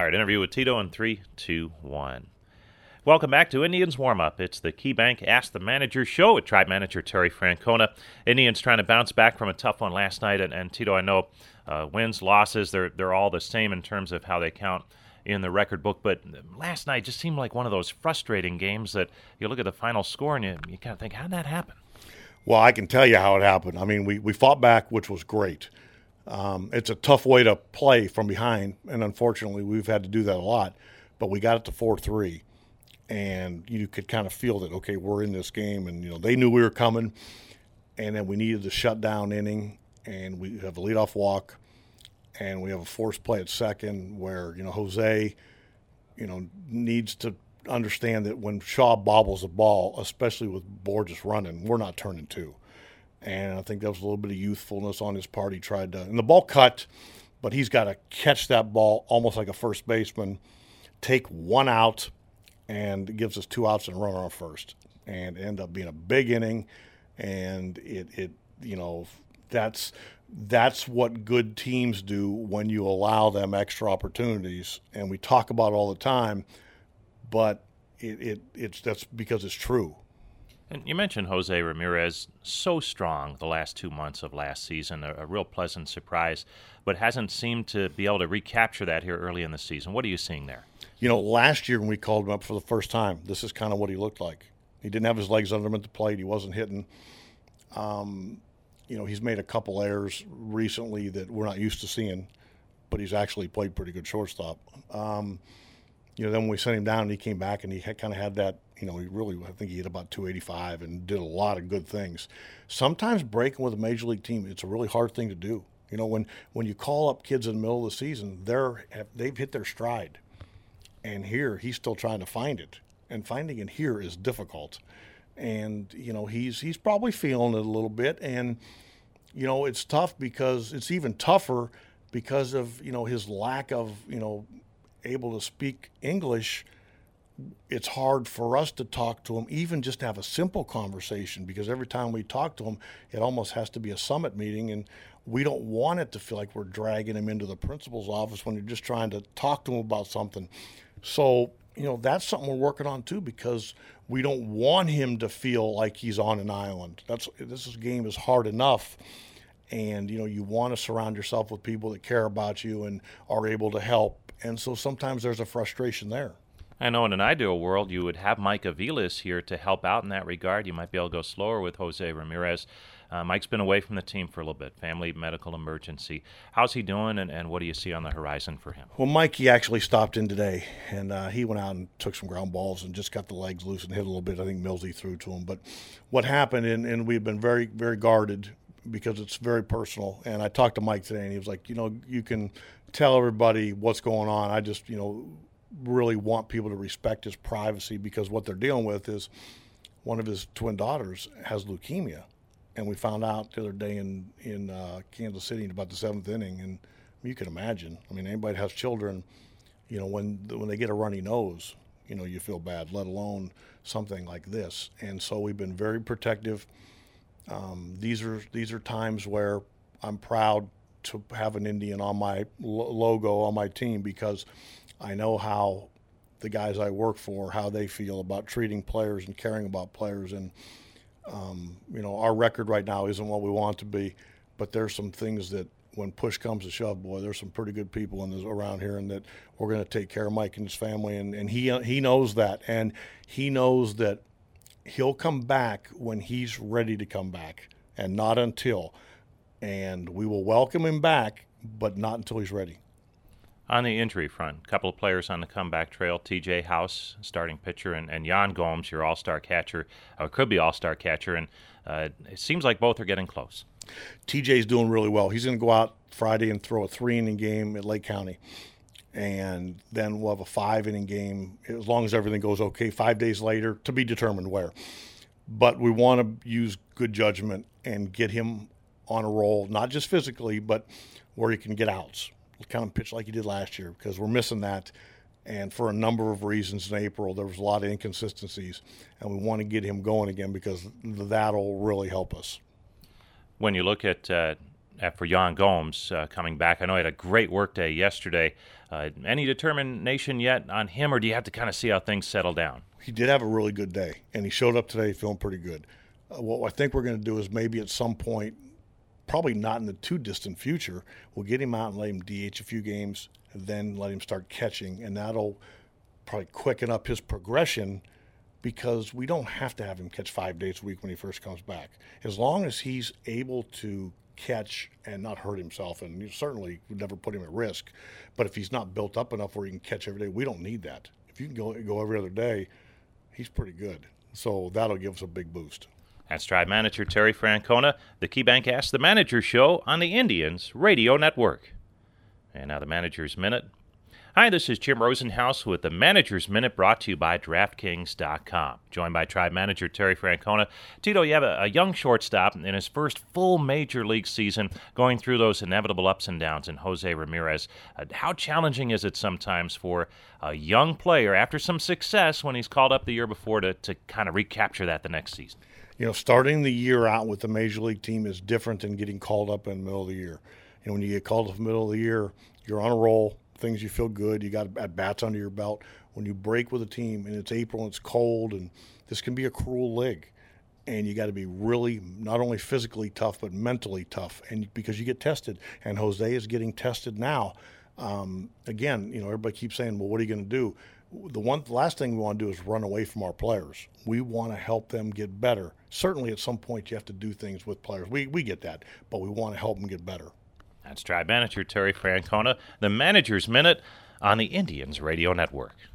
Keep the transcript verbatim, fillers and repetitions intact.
All right, interview with Tito in three, two, one. Welcome back to Indians Warm-Up. It's the KeyBank Ask the Manager show with Tribe Manager Terry Francona. Indians trying to bounce back from a tough one last night. And, and Tito, I know uh, wins, losses, they're, they're all the same in terms of how they count in the record book. But last night just seemed like one of those frustrating games that you look at the final score and you, you kind of think, how did that happen? Well, I can tell you how it happened. I mean, we, we fought back, which was great. Um, it's a tough way to play from behind, and unfortunately we've had to do that a lot. But we got it to four three. And you could kind of feel that, okay, we're in this game. And, you know, they knew we were coming. And then we needed the shutdown inning. And we have a leadoff walk. And we have a forced play at second where, you know, Jose, you know, needs to understand that when Shaw bobbles the ball, especially with Borges running, we're not turning two. And I think that was a little bit of youthfulness on his part. He tried to – and the ball cut, but he's got to catch that ball almost like a first baseman, take one out, and it gives us two outs and a runner on first, and end up being a big inning. And it, it, you know, that's that's what good teams do when you allow them extra opportunities. And we talk about it all the time, but it, it it's that's because it's true. And you mentioned Jose Ramirez, so strong the last two months of last season, a, a real pleasant surprise, but hasn't seemed to be able to recapture that here early in the season. What are you seeing there? You know, last year when we called him up for the first time, this is kind of what he looked like. He didn't have his legs under him at the plate. He wasn't hitting. Um, you know, he's made a couple errors recently that we're not used to seeing, but he's actually played pretty good shortstop. Um, you know, then when we sent him down, he came back and he had, kind of had that, you know, he really, I think he hit about two eighty-five and did a lot of good things. Sometimes breaking with a major league team, it's a really hard thing to do. You know, when, when you call up kids in the middle of the season, they're they've hit their stride. And here, he's still trying to find it. And finding it here is difficult. And, you know, he's he's probably feeling it a little bit. And, you know, it's tough because it's even tougher because of, you know, his lack of, you know, able to speak English. It's hard for us to talk to him, even just to have a simple conversation, because every time we talk to him, it almost has to be a summit meeting. And we don't want it to feel like we're dragging him into the principal's office when you're just trying to talk to him about something. So, you know, that's something we're working on too, because we don't want him to feel like he's on an island. That's this is, game is hard enough. And, you know, you want to surround yourself with people that care about you and are able to help. And so sometimes there's a frustration there. I know in an ideal world you would have Mike Aviles here to help out in that regard. You might be able to go slower with Jose Ramirez. Uh, Mike's been away from the team for a little bit, family medical emergency. How's he doing, and, and what do you see on the horizon for him? Well, Mike, he actually stopped in today, and uh, he went out and took some ground balls and just got the legs loose and hit a little bit. I think Millsy threw to him. But what happened, and, and we've been very, very guarded because it's very personal. And I talked to Mike today, and he was like, you know, you can tell everybody what's going on. I just, you know, really want people to respect his privacy, because what they're dealing with is one of his twin daughters has leukemia. And we found out the other day in, in uh, Kansas City in about the seventh inning. And you can imagine, I mean, anybody that has children, you know, when when they get a runny nose, you know, you feel bad, let alone something like this. And so we've been very protective. Um, these are these are times where I'm proud to have an Indian on my logo on my team, because I know how the guys I work for, how they feel about treating players and caring about players. And Um, you know, our record right now isn't what we want to be, but there's some things that when push comes to shove, boy, there's some pretty good people in this, around here, and that we're going to take care of Mike and his family, and, and he he knows that, and he knows that he'll come back when he's ready to come back, and not until. And we will welcome him back, but not until he's ready. On the injury front, a couple of players on the comeback trail, T J House, starting pitcher, and, and Yan Gomes, your all-star catcher, or could be all-star catcher, and uh, it seems like both are getting close. T J's doing really well. He's going to go out Friday and throw a three-inning game at Lake County, and then we'll have a five-inning game, as long as everything goes okay, five days later, to be determined where. But we want to use good judgment and get him on a roll, not just physically, but where he can get outs. Kind of pitch like he did last year, because we're missing that. And for a number of reasons in April, there was a lot of inconsistencies, and we want to get him going again, because that'll really help us. When you look at uh, for Jan Gomes uh, coming back. I know he had a great work day yesterday. Uh, any determination yet on him, or do you have to kind of see how things settle down? He did have a really good day, and he showed up today feeling pretty good. Uh, what I think we're going to do is maybe at some point, probably not in the too distant future, we'll get him out and let him D H a few games, and then let him start catching, and that'll probably quicken up his progression, because we don't have to have him catch five days a week when he first comes back. As long as he's able to catch and not hurt himself, and you certainly would never put him at risk, but if he's not built up enough where he can catch every day, we don't need that. If you can go go every other day, he's pretty good. So that'll give us a big boost. That's Tribe Manager Terry Francona, the KeyBank Ask the Manager show on the Indians Radio Network. And now the Manager's Minute. Hi, this is Jim Rosenhaus with the Manager's Minute, brought to you by DraftKings dot com. Joined by Tribe Manager Terry Francona. Tito, you have a, a young shortstop in his first full major league season, going through those inevitable ups and downs in Jose Ramirez. Uh, how challenging is it sometimes for a young player, after some success when he's called up the year before, to, to kind of recapture that the next season? You know, starting the year out with the major league team is different than getting called up in the middle of the year. You know, when you get called up in the middle of the year, you're on a roll. Things you feel good, you got at bats under your belt. When you break with a team and it's April and it's cold, and this can be a cruel league, and you got to be really not only physically tough but mentally tough, and because you get tested, and Jose is getting tested now. Um, again, you know, everybody keeps saying, well, what are you going to do? The one the last thing we want to do is run away from our players. We want to help them get better. Certainly at some point you have to do things with players. We we get that, but we want to help them get better. That's Tribe Manager Terry Francona, the Manager's Minute on the Indians Radio Network.